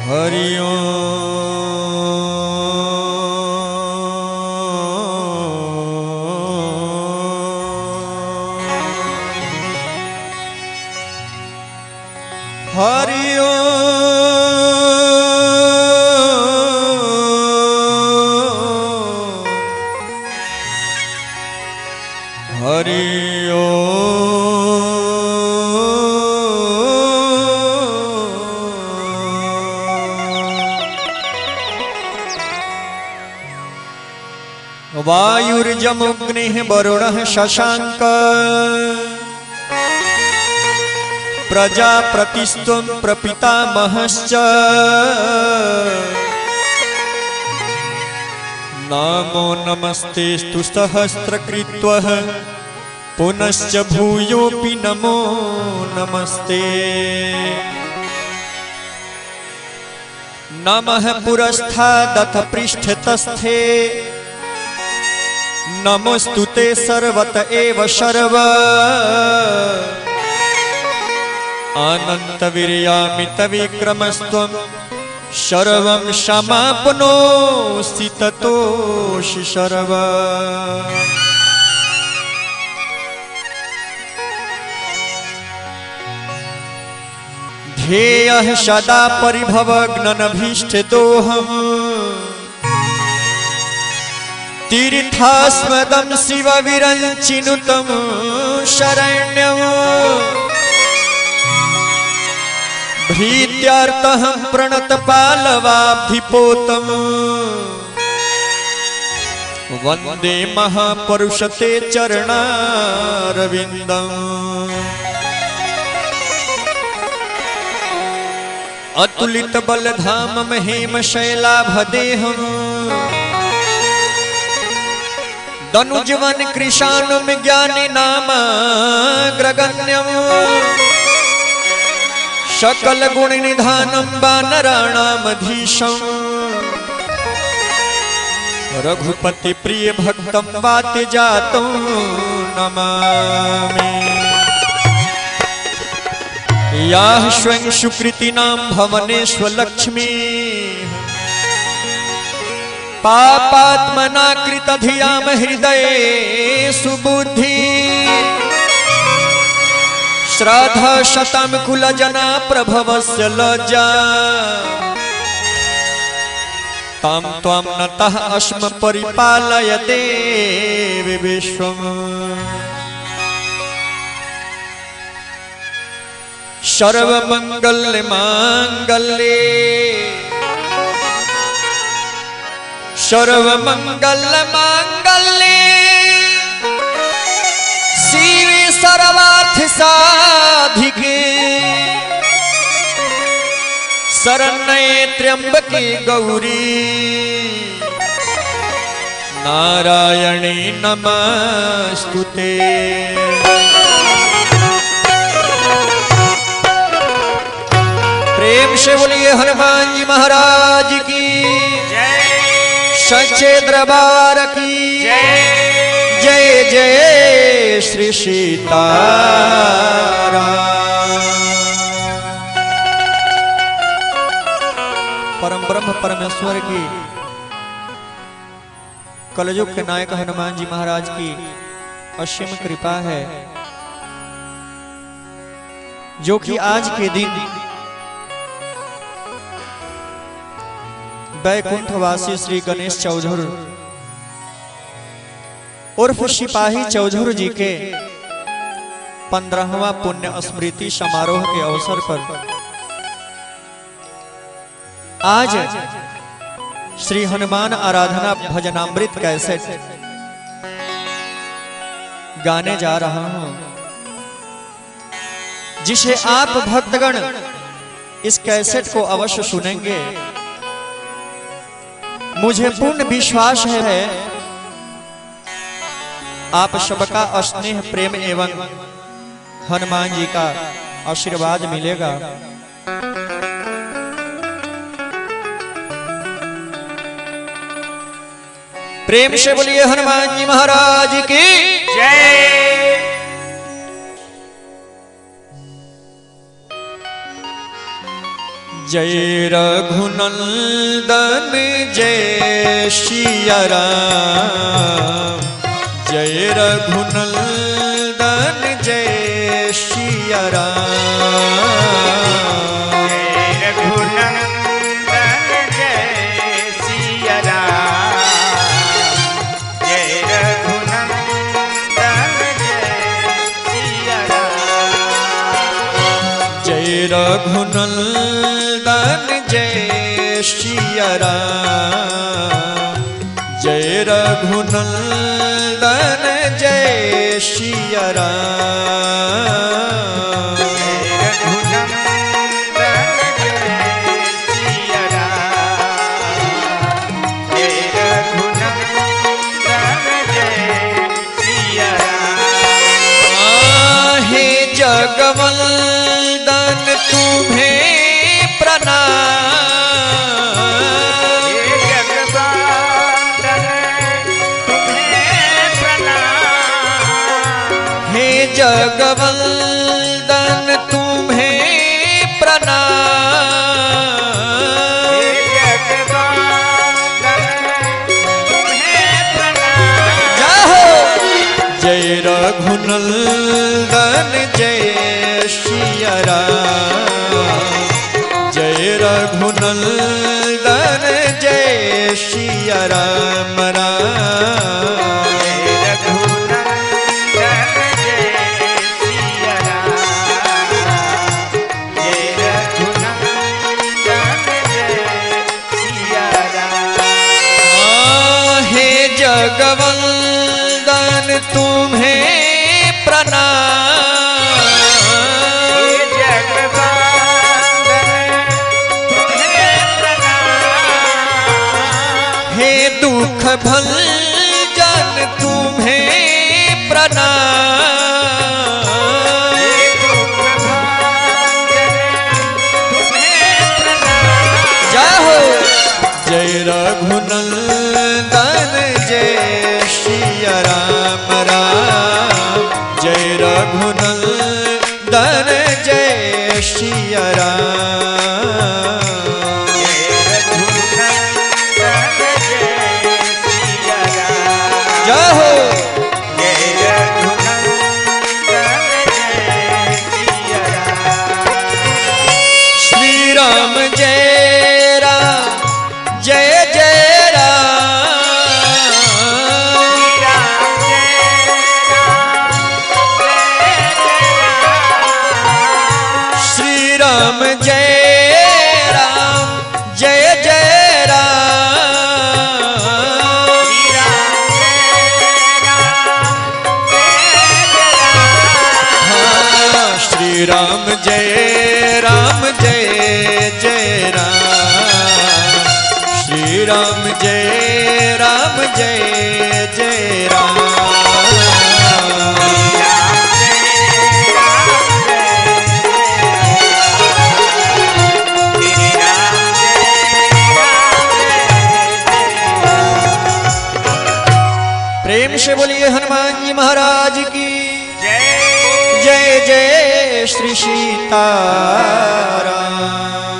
हरि ओम हरि ओम हरि वायुर्जमुग्निः वरुणः शशांक प्रजापतिस्त्वं प्रपितामहश्च नमो नमस्तेस्तु सहस्रकृत्वः पुनश्च भूयोऽपि नमो नमस्ते। नमः पुरस्तादथ पृष्ठतस्थे नमोस्तुते सर्वत एव सर्व अनन्तवीर्यामित विक्रमस्त्वं सर्वं समाप्नोषि ततोषि सर्व। ध्येयः सदा परिभवग्ननभीष्टदोहम् तीर्थास्पदं शिवविरञ्चिनुतं शरण्यम् भीत्यार्तहं प्रणतपालवाब्धिपोतम् वन्दे महापुरुषते चरणारविन्दम्। अतुलितबलधामं हेमशैलाभदेहम् दनुजवन कृशानुम ज्ञानी नामाग्रगण्यम् सकल गुण निधानं वानराणामधीशम् रघुपति प्रिय भक्तं वात्यजातं नमामि। याः स्वयं सुकृतिनां भवनेष्वलक्ष्मी पापात्मना कृतधियाम हृदये सुबुद्धि श्राद्धा शतं कुलजना प्रभवस्य लज्जा तां त्वां नतः अस्म परिपालयते विश्वम्। सर्वमंगल मांगल्ये सर्वमंगल मांगल्ये शिवे सर्वार्थ साधिके शरण्ये त्र्यंबके गौरी नारायणे नमस्तुते। प्रेम से बोलिए हनुमान जी महाराज की जय, सच्चे दरबार की जय। जय जय श्री सीताराम। परम ब्रह्म परमेश्वर की कलयुग के नायक हनुमान जी महाराज की असीम कृपा है जो कि आज के दिन वैकुंठवासी श्री गणेश चौधर उर्फ सिपाही चौधर जी के 15वां पुण्य स्मृति समारोह के अवसर पर आज श्री हनुमान आराधना भजनामृत कैसेट गाने जा रहा हूं, जिसे आप भक्तगण इस कैसेट को अवश्य सुनेंगे। मुझे पूर्ण विश्वास है आप सबका स्नेह प्रेम एवं हनुमान जी का आशीर्वाद मिलेगा। प्रेम से बोलिए हनुमान जी महाराज की जय। जय रघुनंदन जय सिया राम, जय रघुनंदन जय सिया राम, जय रघुनंदन जय सिया राम, जय रघुनंदन जय सिया राम, जय रघुनंदन जय सिया राम, जय रघुनंदन जय सिया राम, जगवंदन तुम्हें प्रणाम, हे जगवंदन तुम्हें प्रणाम, हे जगवंदन तुम्हें प्रणाम, हे जगवंदन तुम्हें प्रणाम। जाहो जय रघुनंदन जय सिया राम, जय रघुनंदन जय सिया राम राम, जय रघुनंदन जय सिया राम, जय रघुनंदन जय सिया राम। हे जगवंदन तुम्हें प्रणाम, हे जगवंदन तुम्हें प्रणाम, हे दुख भंजन तुम्हें प्रणाम, हे दुख भंजन तुम्हें प्रणाम। जाहो जय रघुनंदन जय सिया राम राम, जय रघुनंदन जय सिया राम, जय रघुनंदन जय सिया राम, जाहो जय रघुनंदन जय सिया राम। श्री राम जय राम जय जय राम, श्री राम जय राम जय जय राम, श्री राम जय राम जय जय राम, श्री राम जय राम जय जय राम, प्रेम से बोलिए हनुमान जी महाराज की जय। जय जय श्री सीताराम।